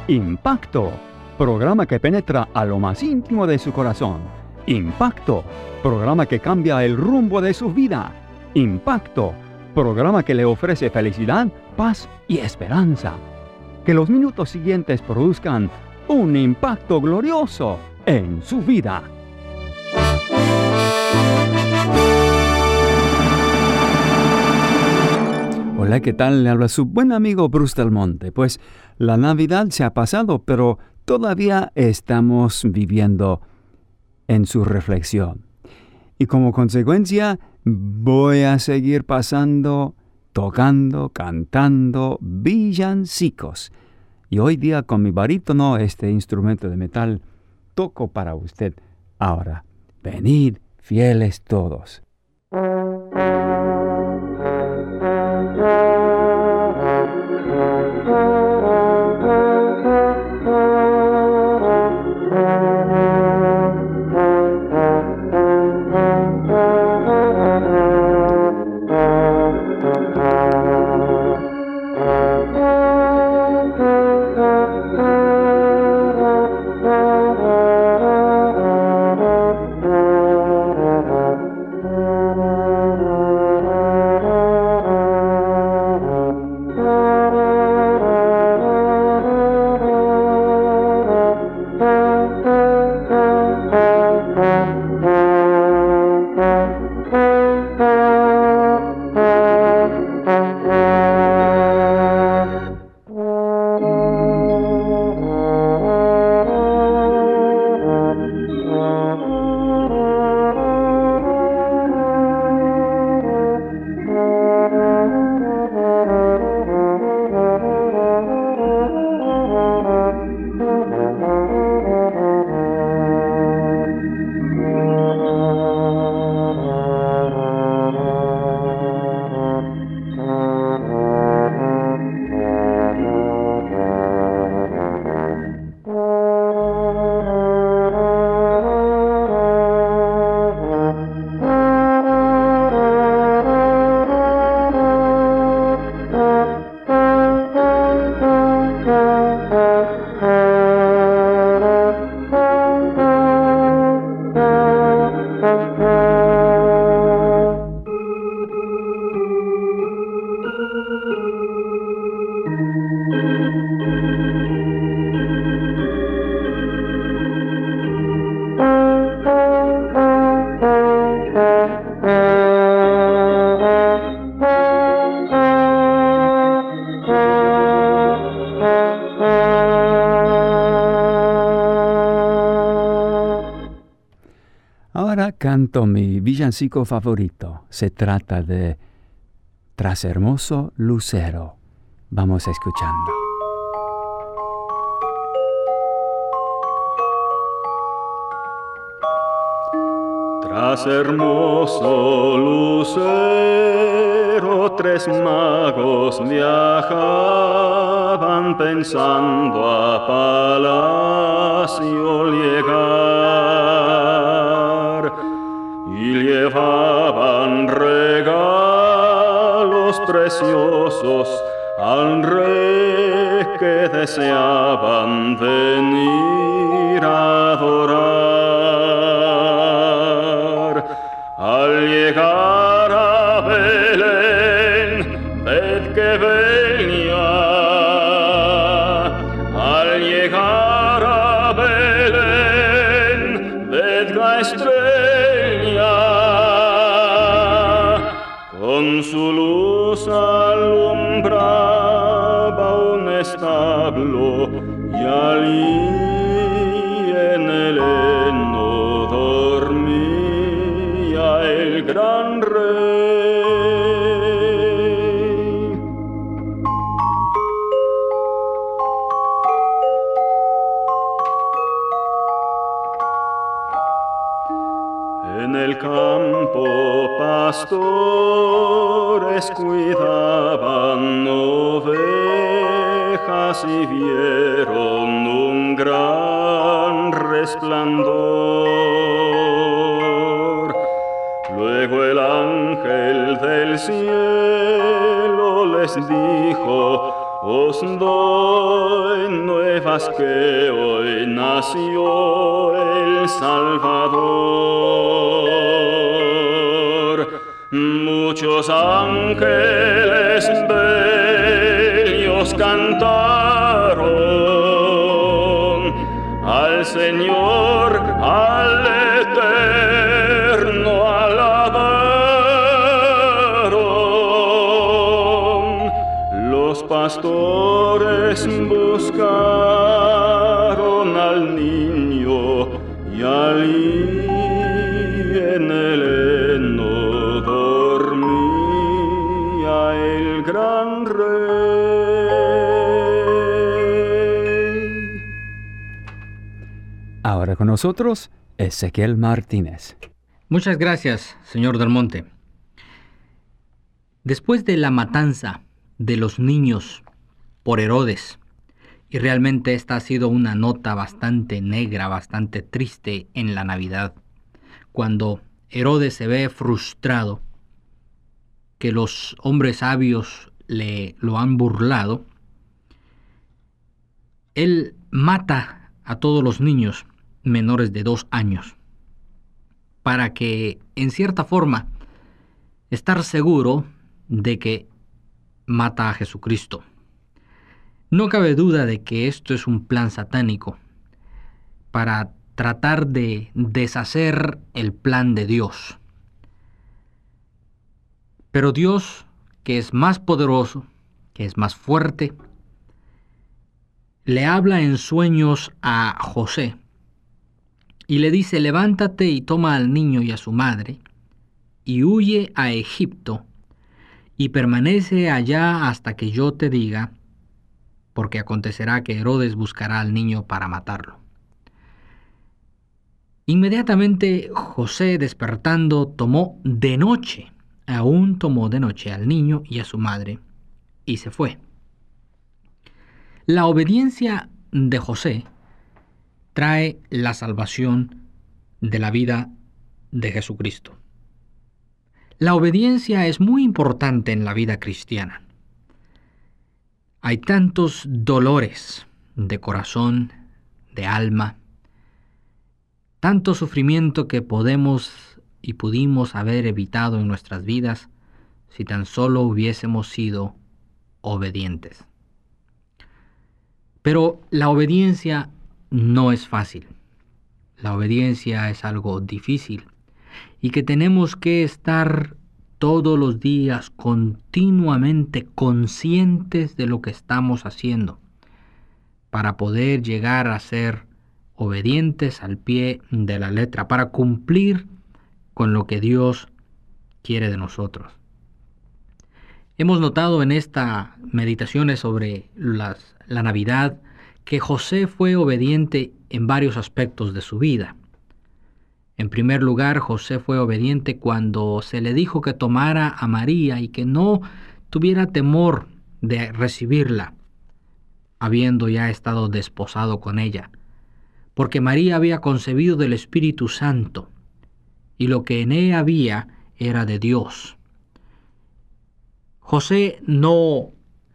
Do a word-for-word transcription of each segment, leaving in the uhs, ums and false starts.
Impacto, programa que penetra a lo más íntimo de su corazón. Impacto, programa que cambia el rumbo de su vida. Impacto, programa que le ofrece felicidad, paz y esperanza. Que los minutos siguientes produzcan un impacto glorioso en su vida. Hola, ¿qué tal? Le habla su buen amigo Bruce Del Monte. Pues la Navidad se ha pasado, pero todavía estamos viviendo en su reflexión. Y como consecuencia, voy a seguir pasando, tocando, cantando villancicos. Y hoy día con mi barítono, este instrumento de metal, toco para usted. Ahora, venid fieles todos. Ahora canto mi villancico favorito. Se trata de Tras hermoso lucero. Vamos escuchando. Tras hermoso lucero, tres magos viajaban pensando a palacio llegar, y llevaban regalos preciosos al rey que deseaban venir a adorar. Al llegar a Belén, ved que venía. Al llegar a Belén, ved la estrella. Con su luz alumbraba un establo, y allí en el heno dormía el gran rey. En el campo pastores cuidaban ovejas y vieron un gran resplandor. Luego el ángel del cielo les dijo: Os doy nuevas que hoy nació el Salvador. Muchos ángeles bellos cantaron al Señor, al Eterno alabaron. Los pastores buscaron al niño y allí en el heno dormía el gran rey. Ahora con nosotros, Ezequiel Martínez. Muchas gracias, señor Del Monte. Después de la matanza de los niños por Herodes, y realmente esta ha sido una nota bastante negra, bastante triste en la Navidad, cuando Herodes se ve frustrado, que los hombres sabios le lo han burlado, él mata a todos los niños menores de dos años, para que, en cierta forma, estar seguro de que mata a Jesucristo. No cabe duda de que esto es un plan satánico para tratar de deshacer el plan de Dios. Pero Dios, que es más poderoso, que es más fuerte, le habla en sueños a José y le dice: levántate y toma al niño y a su madre y huye a Egipto y permanece allá hasta que yo te diga, porque acontecerá que Herodes buscará al niño para matarlo. Inmediatamente José, despertando, tomó de noche, aún tomó de noche al niño y a su madre, y se fue. La obediencia de José trae la salvación de la vida de Jesucristo. La obediencia es muy importante en la vida cristiana. Hay tantos dolores de corazón, de alma, tanto sufrimiento que podemos y pudimos haber evitado en nuestras vidas si tan solo hubiésemos sido obedientes. Pero la obediencia no es fácil. La obediencia es algo difícil y que tenemos que estar todos los días continuamente conscientes de lo que estamos haciendo para poder llegar a ser obedientes al pie de la letra, para cumplir con lo que Dios quiere de nosotros. Hemos notado en estas meditaciones sobre las, la Navidad que José fue obediente en varios aspectos de su vida. En primer lugar, José fue obediente cuando se le dijo que tomara a María y que no tuviera temor de recibirla, habiendo ya estado desposado con ella, porque María había concebido del Espíritu Santo, y lo que en ella había era de Dios. José no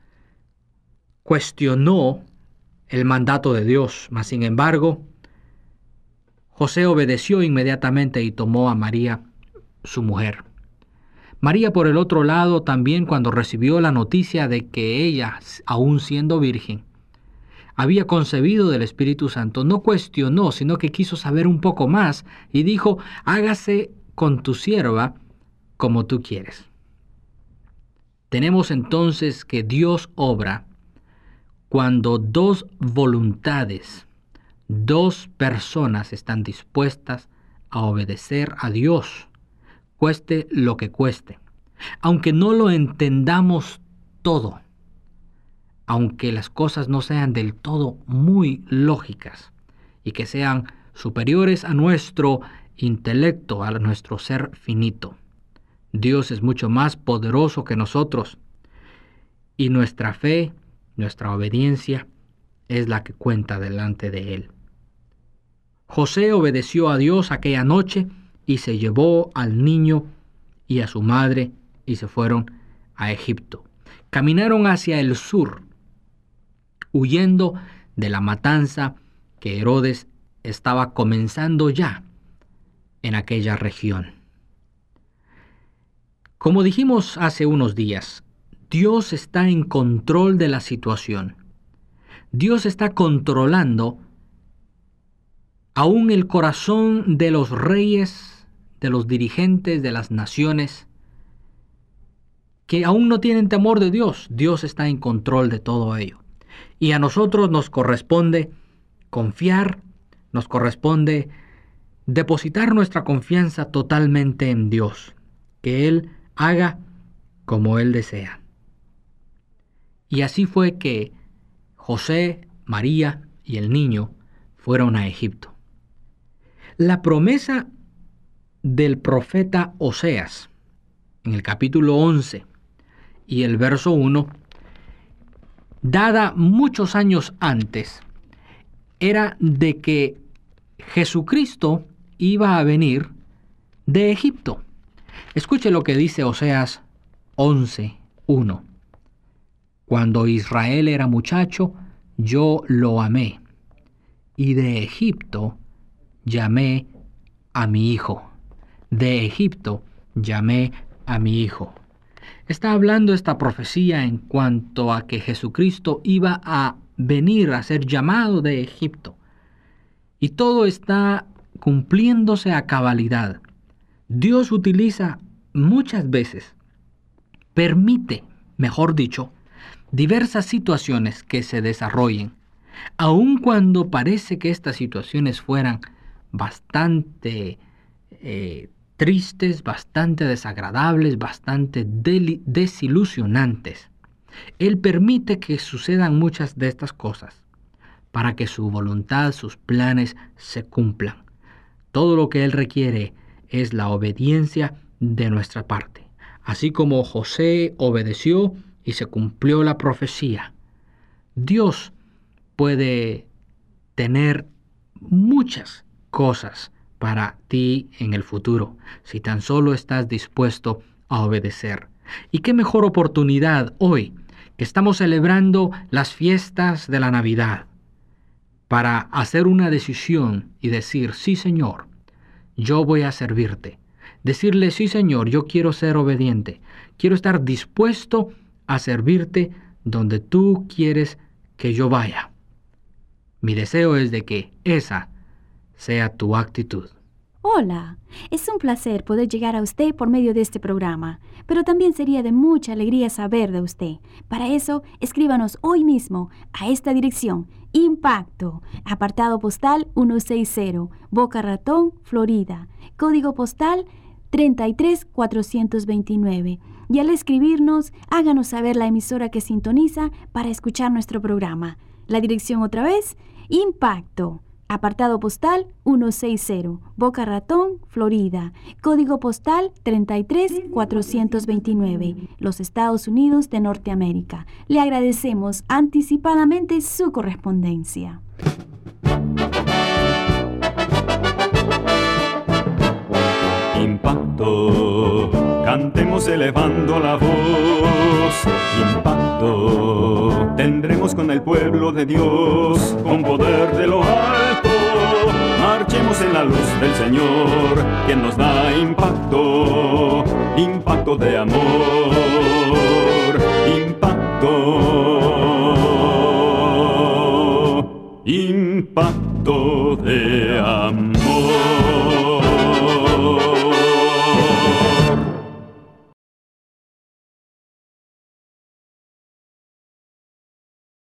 cuestionó el mandato de Dios, mas sin embargo, José obedeció inmediatamente y tomó a María, su mujer. María, por el otro lado, también cuando recibió la noticia de que ella, aún siendo virgen, había concebido del Espíritu Santo, no cuestionó, sino que quiso saber un poco más y dijo: hágase con tu sierva como tú quieres. Tenemos entonces que Dios obra cuando dos voluntades, dos personas están dispuestas a obedecer a Dios, cueste lo que cueste. Aunque no lo entendamos todo, aunque las cosas no sean del todo muy lógicas y que sean superiores a nuestro intelecto, a nuestro ser finito, Dios es mucho más poderoso que nosotros y nuestra fe, nuestra obediencia es la que cuenta delante de Él. José obedeció a Dios aquella noche y se llevó al niño y a su madre y se fueron a Egipto. Caminaron hacia el sur huyendo de la matanza que Herodes estaba comenzando ya en aquella región. Como dijimos hace unos días, Dios está en control de la situación. Dios está controlando aún el corazón de los reyes, de los dirigentes de las naciones, que aún no tienen temor de Dios. Dios está en control de todo ello. Y a nosotros nos corresponde confiar, nos corresponde depositar nuestra confianza totalmente en Dios, que Él haga como Él desea. Y así fue que José, María y el niño fueron a Egipto. La promesa del profeta Oseas, en el capítulo once y el verso uno, dada muchos años antes, era de que Jesucristo iba a venir de Egipto. Escuche lo que dice Oseas once, uno. Cuando Israel era muchacho, yo lo amé, y de Egipto llamé a mi hijo. De Egipto llamé a mi hijo. Está hablando esta profecía en cuanto a que Jesucristo iba a venir a ser llamado de Egipto. Y todo está cumpliéndose a cabalidad. Dios utiliza muchas veces, permite, mejor dicho, diversas situaciones que se desarrollen, aun cuando parece que estas situaciones fueran bastante eh, tristes, bastante desagradables, bastante desilusionantes. Él permite que sucedan muchas de estas cosas para que su voluntad, sus planes se cumplan. Todo lo que Él requiere es la obediencia de nuestra parte. Así como José obedeció y se cumplió la profecía, Dios puede tener muchas cosas para ti en el futuro, si tan solo estás dispuesto a obedecer. Y qué mejor oportunidad hoy, que estamos celebrando las fiestas de la Navidad, para hacer una decisión y decir, sí, Señor, yo voy a servirte. Decirle, sí, Señor, yo quiero ser obediente. Quiero estar dispuesto a servirte donde tú quieres que yo vaya. Mi deseo es de que esa sea tu actitud. Hola, es un placer poder llegar a usted por medio de este programa, pero también sería de mucha alegría saber de usted. Para eso, escríbanos hoy mismo a esta dirección: Impacto, apartado postal ciento sesenta, Boca Ratón, Florida, código postal treinta y tres mil cuatrocientos veintinueve. Y al escribirnos, háganos saber la emisora que sintoniza para escuchar nuestro programa. La dirección otra vez: Impacto, apartado postal ciento sesenta, Boca Ratón, Florida, código postal treinta y tres mil cuatrocientos veintinueve, los Estados Unidos de Norteamérica. Le agradecemos anticipadamente su correspondencia. Impacto, cantemos elevando la voz. Impacto, tendremos con el pueblo de Dios, con poder de lo alto. Marchemos en la luz del Señor, que nos da impacto, impacto de amor, impacto, impacto de amor.